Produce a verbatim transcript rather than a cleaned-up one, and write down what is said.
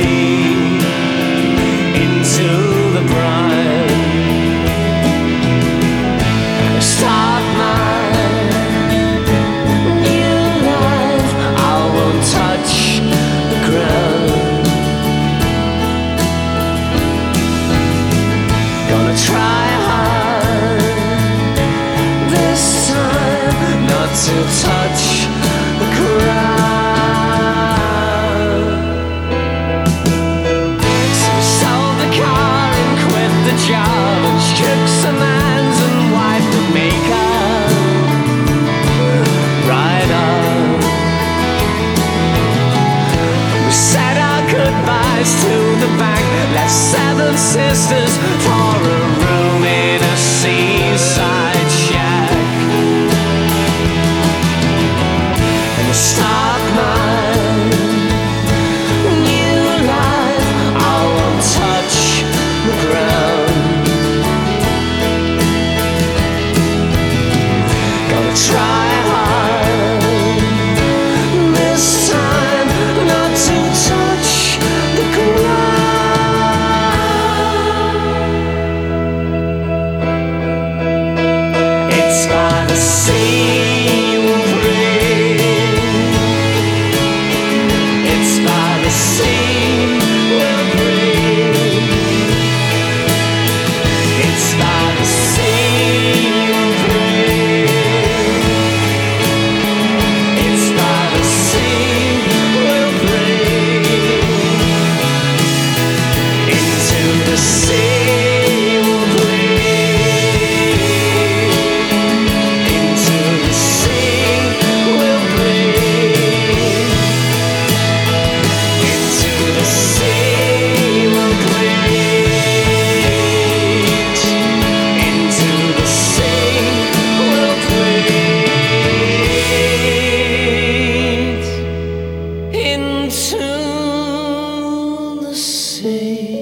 into the brine. Start my new life. I won't touch the ground. Gonna try hard this time not to touch the ground. So sold the car and quit the job and shook some hands and wiped the makeup right up. We said our goodbyes to the bank, left seven sisters for a room in a seaside shack. And we'll start my new life. I won't touch the ground. Gonna try hard this time not to touch the ground. It's by the sea we'll breathe. It's by the sea we'll breathe. It's by the sea we'll breathe. It's by the sea we'll breathe. Into the sea we'll breathe. Into the sea we'll breathe. Into the sea we'll breathe. Into the sea we'll breathe. Into the sea.